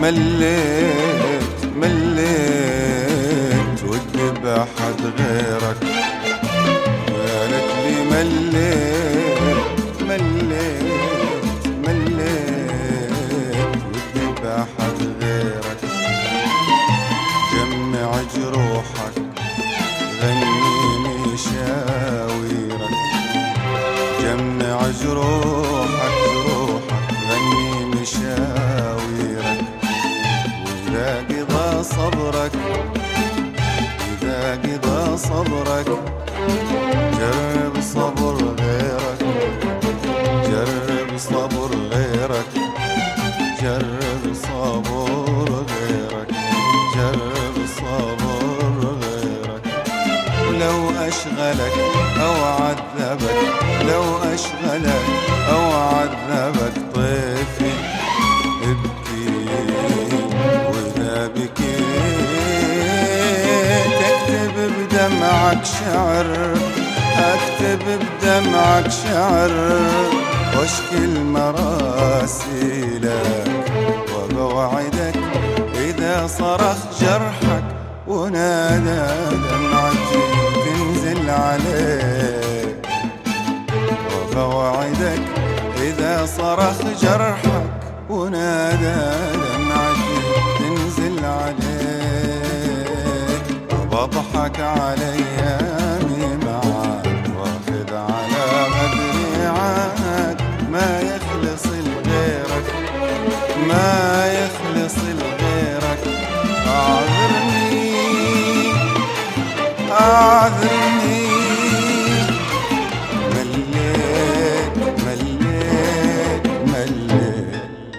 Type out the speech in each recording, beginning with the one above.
مليت ودي بأحد غيرك، قالت لي مليت ودي بأحد غيرك. جمع جروحك غني مشاويرك، جمع جروحك غني مشاويرك. وإذا قضى صبرك جرب صبر غيرك، جرب صبر غيرك، جرب صبر غيرك، جرب صبر غيرك. لو أشغلك أو عذبك، لو أشغلك أو عذبك طيفي ابكي. وإذا بكيت أكتب بدمعك شعر، أكتب بدمعك شعر، واشكي المراسيلك وبوعدك إذا صرخ جرحك ونادى دمعتي تنزل عليك. وبوعدك إذا صرخ جرحك ونادى دمعتي تنزل عليك. وبضحك على أيامي معاك واخذ على غدري عاد، ما يخلص لغيرك، ما يخلص لغيرك. أعذرني مليت مليت مليت.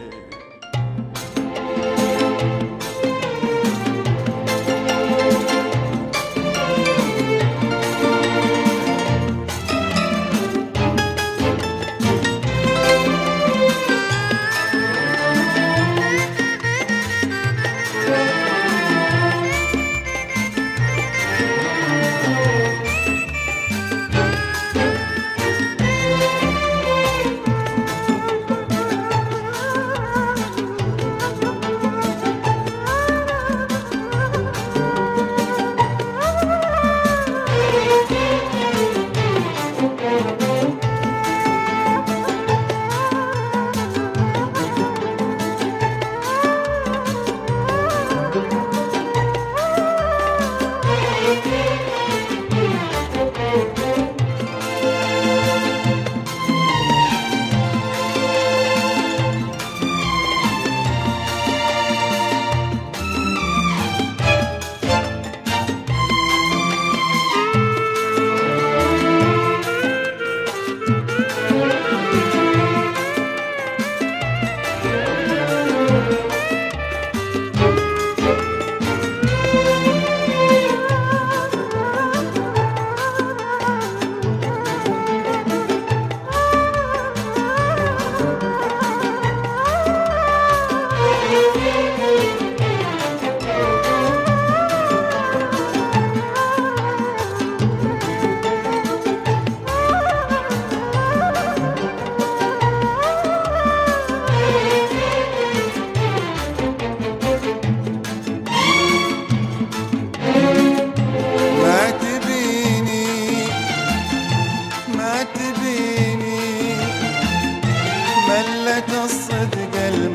ملت الصدق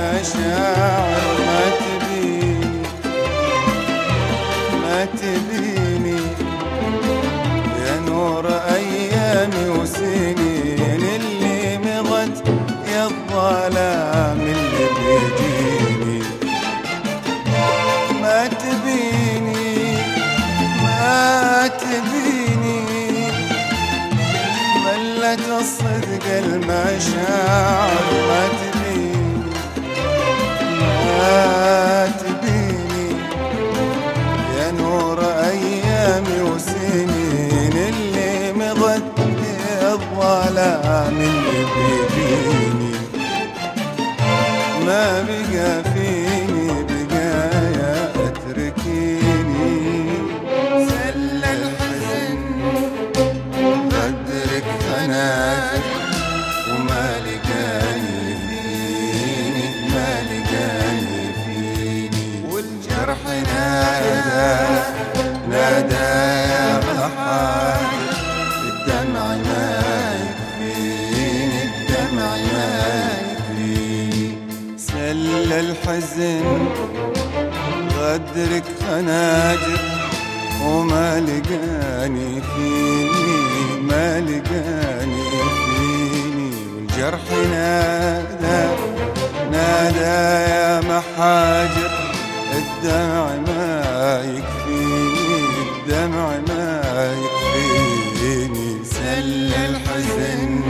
المشاعر، ما تبيني يا نور أيامي وسنين اللي مضت، يا الظلام اللي بيجيني. ما تبيني ملت الصدق المشاعر، ما تبيني يا نور أيامي وسنين اللي مضت، يا الظلام اللي بيجيني. ما بقى فيني بقايا اتركيني، سل الحزن غدرك خناك، وما لقاني فيني، ما لقاني فيني. الحزن غدرك خناجر وما لقاني فيني، ما لقاني فيني. والجرح نادى نادى يا محاجر، الدمع ما يكفيني، الدمع ما يكفيني. سل الحزن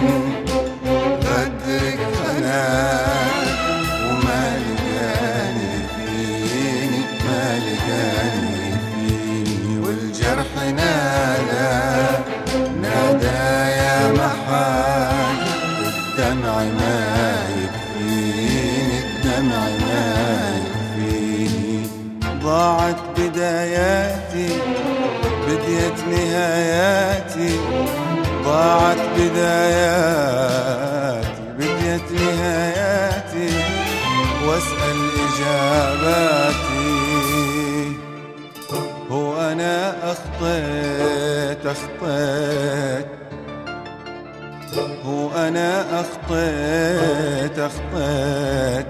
غدرك خناجر وما لقاني فيني، ما لقاني فيني. والجرح نادى نادى يا محاجر، الدمع ما يكفيني، الدمع ما يكفيني. ضاعت بداياتي بديت نهاياتي، ضاعت بداياتي بديت نهاياتي، واسأل إجاباتي. هو أنا أخطيت أخطيت، هو أنا أخطيت أخطيت.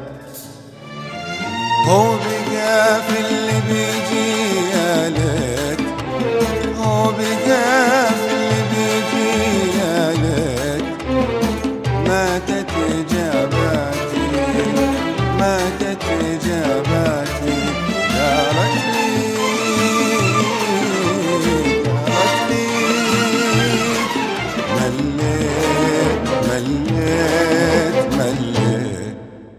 هو بقى في اللي بيجي يا ليت، هو بقى في اللي بيجي يا ليت. ماتت إجاباتي ماتت إجاباتي، دارت لي دارت لي. مليت مليت مليت.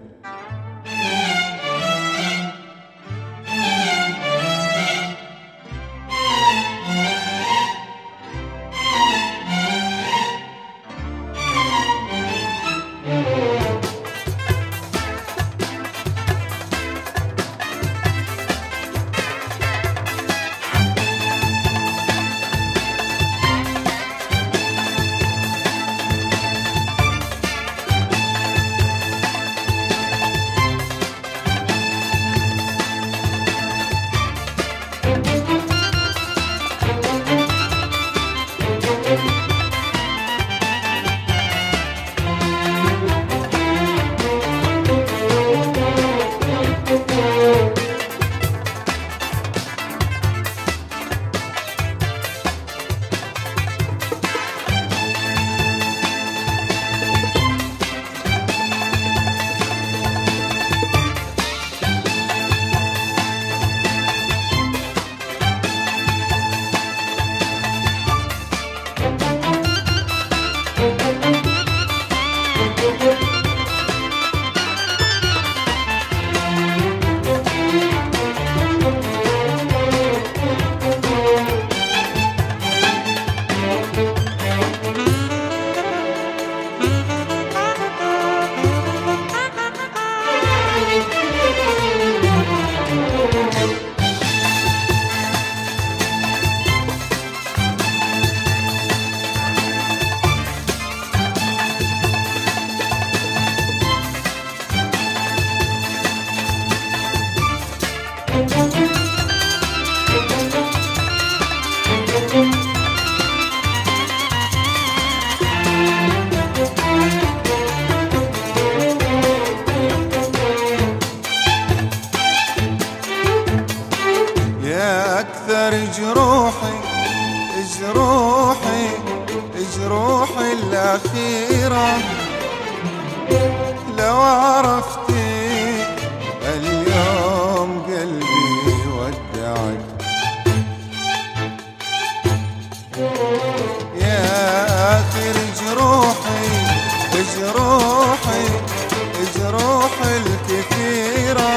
أكثر جروحي جروحي جروحي الأخيرة، لو عرفتي اليوم قلبي ودعك. يا آخر جروحي جروحي جروحي الكثيرة،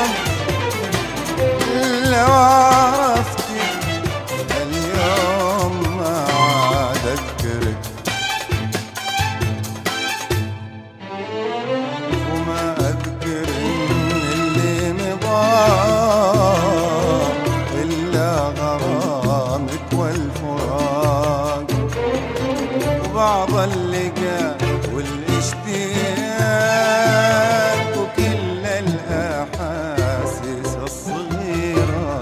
لو عرفتي اليوم ما عاد أذكرك. وما أذكر اللي مضى إلا غرامك والفراق، وبعض اللقاء والاشتياق، وكل الأحاسيس الصغيرة.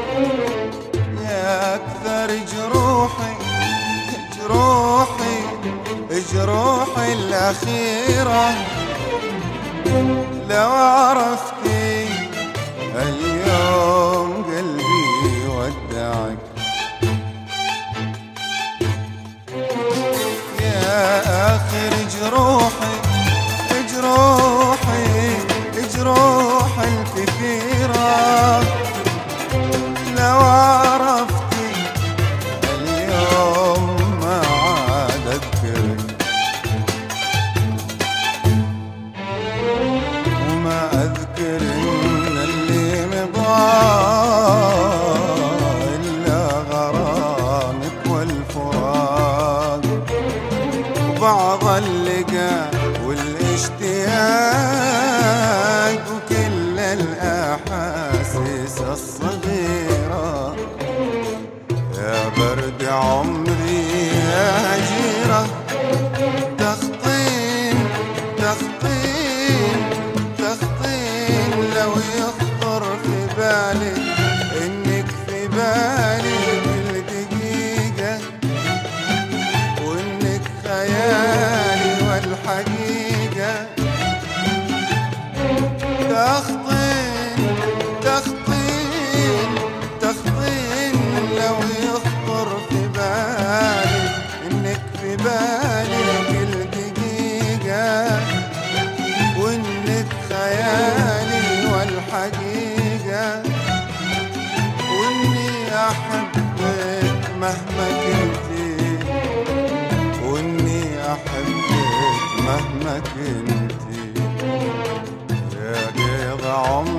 يا أكثر جروحي جروحي جروحي الأخيرة، لو عرفتي اليوم قلبي ودعك يا آخر جروحي، جروحي جروح الكثيرة. لو عرفتي اليوم ما عاد أذكرك، وما أذكر إن اللي مضى إلا غرامك والفراق، وبعض اللقاء والاشتياق، وكل الأحاسيس الصغيرة. يا برد عمري يا هجيرة، تخطين تخطين تخطين، لو يخطر في بالي إنك في بالي كل دقيقة، وإنك خيالي والحقيقة. تخطين تخطين تخطين، لو يخطر في بالي إنك في بالي كل دقيقة، وإنك خيالي والحقيقة، وإني أحبك مهما كنتي، وإني أحبك مهما كنتي. يا قيض عمري